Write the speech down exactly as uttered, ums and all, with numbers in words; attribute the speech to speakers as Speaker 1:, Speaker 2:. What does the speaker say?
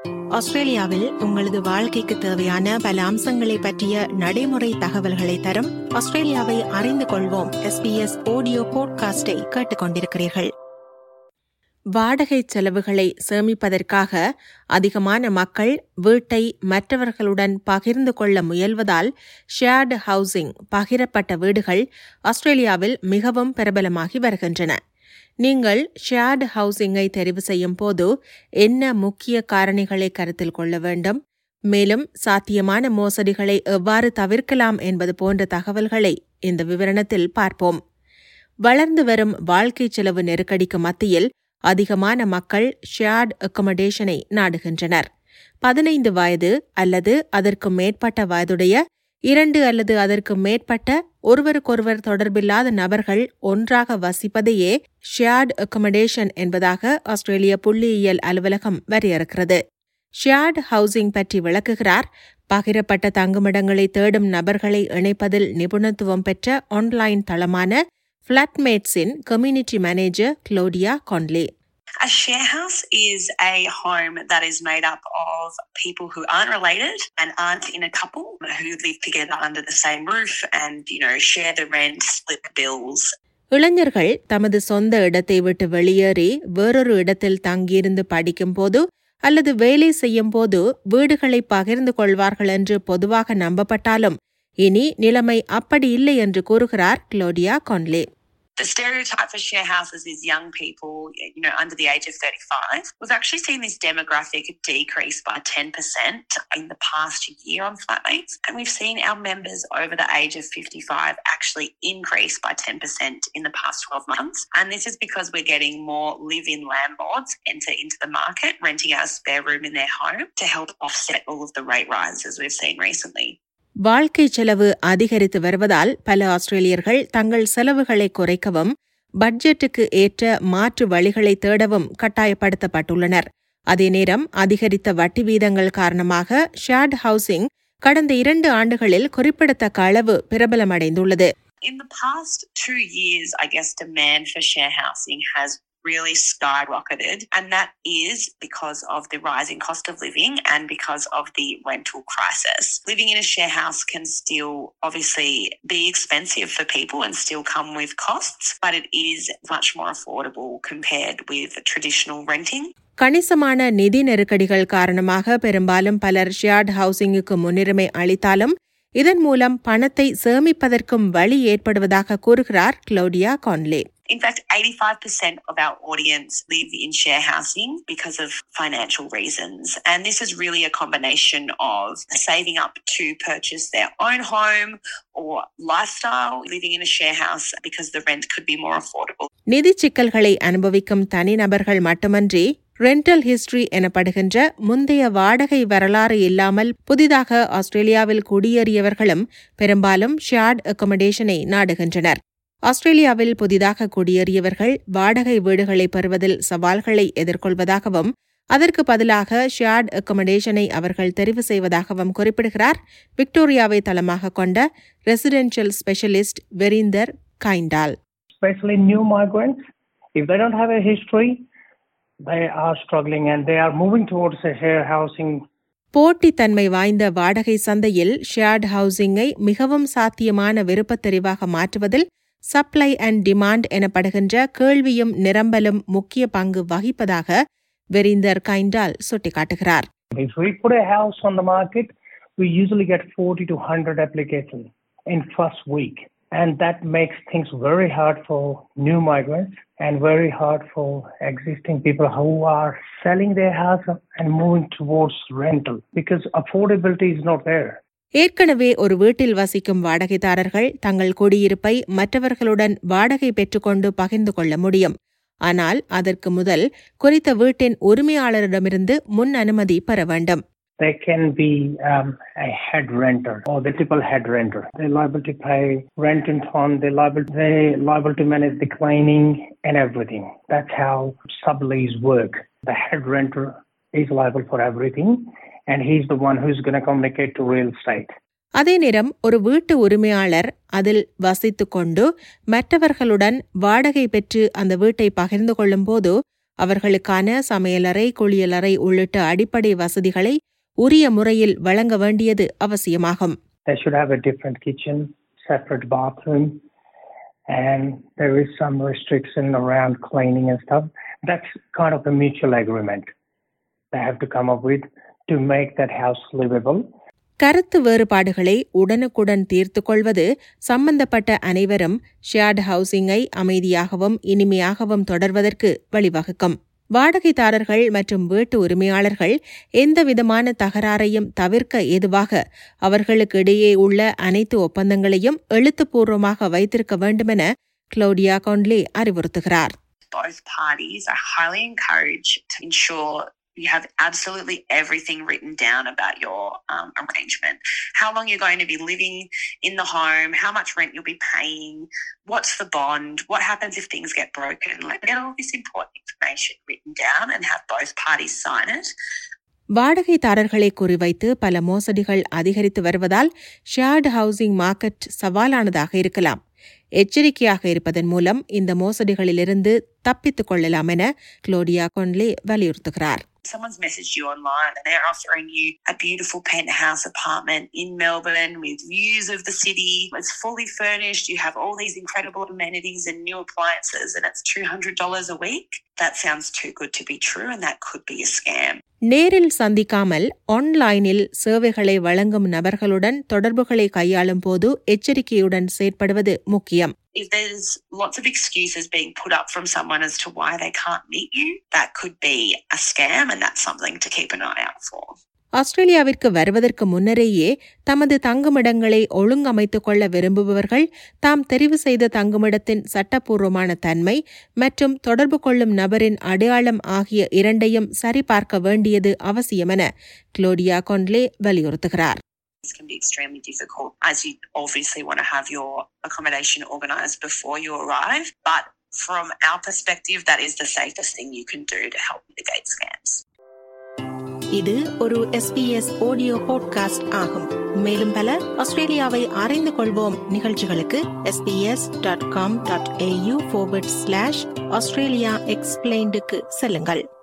Speaker 1: ஆஸ்திரேலியாவில் உங்களது வாழ்க்கைக்கு தேவையான பல அம்சங்களை பற்றிய நடைமுறை தகவல்களை தரும் ஆஸ்திரேலியாவை அறிந்து கொள்வோம் எஸ்பிஎஸ் ஆடியோ பாட்காஸ்டை கேட்டுக்கொண்டிருக்கிறீர்கள். வாடகை செலவுகளை சேமிப்பதற்காக அதிகமான மக்கள் வீட்டை மற்றவர்களுடன் பகிர்ந்து கொள்ள முயல்வதால் ஷேர்டு ஹவுசிங் பகிரப்பட்ட வீடுகள் ஆஸ்திரேலியாவில் மிகவும் பிரபலமாகி வருகின்றன. நீங்கள் ஷேர்டு ஹவுசிங்கை தெரிவு செய்யும் போது என்ன முக்கிய காரணிகளை கருத்தில் கொள்ள வேண்டும், மேலும் சாத்தியமான மோசடிகளை எவ்வாறு தவிர்க்கலாம் என்பது போன்ற தகவல்களை இந்த விவரணத்தில் பார்ப்போம். வளர்ந்து வரும் வாழ்க்கை செலவு நெருக்கடிக்கு மத்தியில் அதிகமான மக்கள் ஷேர்டு அக்கமடேஷனை நாடுகின்றனர். பதினைந்து வயது அல்லது அதற்கு மேற்பட்ட வயதுடைய இரண்டு அல்லது அதற்கு மேற்பட்ட ஒருவருக்கொருவர் தொடர்பில்லாத நபர்கள் ஒன்றாக வசிப்பதையே ஷேர்டு அக்கமடேஷன் என்பதாக ஆஸ்திரேலிய புள்ளியியல் அலுவலகம் வரையறுக்கிறது. ஷேர்டு ஹவுசிங் பற்றி விளக்குகிறார் பகிரப்பட்ட தங்குமிடங்களை தேடும் நபர்களை இணைப்பதில் நிபுணத்துவம் பெற்ற ஆன்லைன் தளமான ஃபிளாட்மேட்ஸின் community manager Claudia Conley.
Speaker 2: A share house is a home that is made up of people who aren't related and aren't in a couple who live together under the same roof and, you know, share the rent, split the bills.
Speaker 1: இளைஞர்கள் தமது சொந்த இடத்தை விட்டு வெளியேறி வேறொரு இடத்தில் தங்கியிருந்து படிக்கும் போது அல்லது வேலை செய்யும் போது வீடுகளை பகிர்ந்து கொள்வார்கள் என்று பொதுவாக நம்பப்பட்டாலும் இனி நிலைமை அப்படி இல்லை என்று கூறுகிறார் க்ளோடியா கான்லே.
Speaker 2: The stereotype for share houses is young people, you know, under the age of thirty-five. We've actually seen this demographic decrease by ten percent in the past year on Flatmates. And we've seen our members over the age of fifty-five actually increase by ten percent in the past twelve months. And this is because we're getting more live-in landlords enter into the market, renting out a spare room in their home to help offset all of the rate rises we've seen recently.
Speaker 1: வாழ்க்கை செலவு அதிகரித்து வருவதால் பல ஆஸ்திரேலியர்கள் தங்கள் செலவுகளை குறைக்கவும் பட்ஜெட்டுக்கு ஏற்ற மாற்று வழிகளை தேடவும் கட்டாயப்படுத்தப்பட்டுள்ளனர். அதே நேரம் அதிகரித்த வட்டி வீதங்கள் காரணமாக ஷேர்டு ஹவுசிங் கடந்த இரண்டு ஆண்டுகளில் குறிப்பிடத்தக்க அளவு பிரபலமடைந்துள்ளது.
Speaker 2: In the past two years, I guess demand for share housing has really skyrocketed, and that is because of the rising cost of living and because of the rental crisis. Living in a share house can still obviously be expensive for people and still come with costs, but it is much more affordable compared with traditional renting.
Speaker 1: கணிசமான நிதி நெருக்கடிகள் காரணமாக பெரும்பாலும் பலர் shared ஹவுசிங்குக்கு முன்னுரிமை அளித்தாலும் இதன் மூலம் பணத்தை சேமிப்பதற்கும் வழி ஏற்படுவதாக கூறுகிறார் க்ளோடியா கான்லே.
Speaker 2: In fact, eighty-five percent of our audience live in share housing because of financial reasons. And this is really a combination of saving up to purchase their own home or lifestyle, living in a share house because the rent could be more affordable.
Speaker 1: நிதி சிக்கல்களை அனுபவிக்கும் தனிநபர்கள் மட்டுமன்றி rental history எனப்படுகின்ற முந்தைய வாடகை வரலாறு இல்லாமல் புதிதாக ஆஸ்திரேலியாவில் குடியேறியவர்களும் பெரும்பாலும் ஷேர்டு அக்கமடேஷனை நாடுகின்றனர். ஆஸ்திரேலியாவில் புதிதாக குடியேறியவர்கள் வாடகை வீடுகளை பெறுவதில் சவால்களை எதிர்கொள்வதாகவும் அதற்கு பதிலாக ஷேர்டு அக்கமடேஷனை அவர்கள் தெரிவு செய்வதாகவும் குறிப்பிடுகிறார் விக்டோரியாவை தளமாக கொண்ட residential specialist Verinder Kaindal.
Speaker 3: Especially new migrants, if they don't have a history, they are struggling and they are moving towards a share housing.
Speaker 1: போட்டித்தன்மை வாய்ந்த வாடகை சந்தையில் ஷேர்டு ஹவுசிங்கை மிகவும் சாத்தியமான விருப்பத் தெரிவாக மாற்றுவதில் சப்ளை அண்ட் டிமாண்ட் எனப்படுகின்ற கேள்வியும் நிரம்பலும் முக்கிய பங்கு வகிப்பதாக வெரிந்தர் கைண்டால் சுட்டிக்காட்டுகிறார்.
Speaker 3: If we put a house on the market, we usually get forty to one hundred applications in first week. And that makes things very hard for new migrants and very hard for existing people who are selling their house and moving towards rental because affordability is not there.
Speaker 1: ஏற்கனவே ஒரு வீட்டில் வசிக்கும் வாடகைதாரர்கள் தங்கள் குடியிருப்பை மற்றவர்களுடன் வாடகை பெற்றுக்கொண்டு பகிர்ந்து கொள்ள முடியும். ஆனால் அதற்கு முதல் குறித்த வீட்டின் உரிமையாளரிடமிருந்து முன் அனுமதி பெற வேண்டும்.
Speaker 3: They can be um, a head renter or the triple head renter. They're liable to pay rent in time, they're liable, they're liable to manage the cleaning and everything. That's how sublease work. The head renter is liable for everything and he's the one who's going to communicate to real estate.
Speaker 1: அதே நேரம் ஒரு வீட்டு உரிமையாளர் அதில் வசித்துக் கொண்டு மற்றவர்களுடன் வாடகை பெற்று அந்த வீட்டை பகிர்ந்து கொள்ளும் போது அவர்களுக்கான சமையலறை, குளியலறை உள்ளிட்ட அடிப்படை வசதிகளை உரிய முறையில் வழங்க வேண்டியது அவசியமாகும்.
Speaker 3: They should have a different kitchen, separate bathroom, and there is some restriction around cleaning and stuff. That's kind of a mutual agreement they have to come up with to make that house livable.
Speaker 1: கருத்து வேறுபாடுகளை உடனுக்குடன் தீர்த்துக் கொள்வது சம்பந்தப்பட்ட அனைவரும் shared ஹவுசிங்கை அமைதியாகவும் இனிமையாகவும் தொடர்வதற்கு வழிவகுக்கும். வாடகைதாரர்கள் மற்றும் வீட்டு உரிமையாளர்கள் எந்தவிதமான தகராறையும் தவிர்க்க ஏதுவாக அவர்களுக்கு இடையே உள்ள அனைத்து ஒப்பந்தங்களையும் எழுத்துப்பூர்வமாக வைத்திருக்க வேண்டுமென கிளோடியா கான்லே அறிவுறுத்துகிறார்.
Speaker 2: Both parties are highly encouraged to ensure you have absolutely everything written down about your um, arrangement. How long you're going to be living in the home, how much rent you'll be paying, what's the bond, what happens if things get broken. Like, get all this important information written down and have both parties sign it.
Speaker 1: வாடகைதாரர்களை குறிவைத்து பல மோசடிகள் அதிகரித்து வருவதால் shared housing market சவாலானதாக இருக்கலாம். எச்சரிக்கையாக இருப்பதன் மூலம் இந்த மோசடிகளிலிருந்து தப்பித்துக் கொள்ளலாம் என கிளோடியா கான்லே வலியுறுத்துகிறார்.
Speaker 2: Someone's messaged you online and they're offering you a beautiful penthouse apartment in Melbourne with views of the city. It's fully furnished. You have all these incredible amenities and new appliances and it's two hundred dollars a week. That sounds too good to be true and that could be a scam.
Speaker 1: நேரில் சந்திக்காமல் ஆன்லைனில் சேவைகளை வழங்கும் நபர்களுடன் தொடர்புகளை கையாளும் போது எச்சரிக்கையுடன் செயற்படுவது முக்கியம்.
Speaker 2: If there's lots of excuses being put up from someone as to why they can't meet you, that could be a scam and that's something to keep an eye out for.
Speaker 1: ஆஸ்திரேலியாவிற்கு வருவதற்கு முன்னரேயே தமது தங்குமிடங்களை ஒழுங்கமைத்துக் கொள்ள விரும்புபவர்கள் தாம் தெரிவு செய்த தங்குமிடத்தின் சட்டப்பூர்வமான தன்மை மற்றும் தொடர்பு கொள்ளும் நபரின் அடையாளம் ஆகிய இரண்டையும் சரிபார்க்க வேண்டியது அவசியமென கிளோடியா கான்லே வலியுறுத்துகிறார்.
Speaker 2: This can be extremely difficult as you obviously want to have your accommodation organised before you arrive, but from our perspective that is the safest thing you can do to help mitigate scams.
Speaker 1: இது ஒரு S B S audio podcast ஆகும். மேலும் பல ஆஸ்திரேலியாவை அறிந்து கொள்வோம் நிகழ்ச்சிகளுக்கு S B S dot com dot A U forward slash Australia எக்ஸ்பிளைன்டுக்கு செல்லுங்கள்.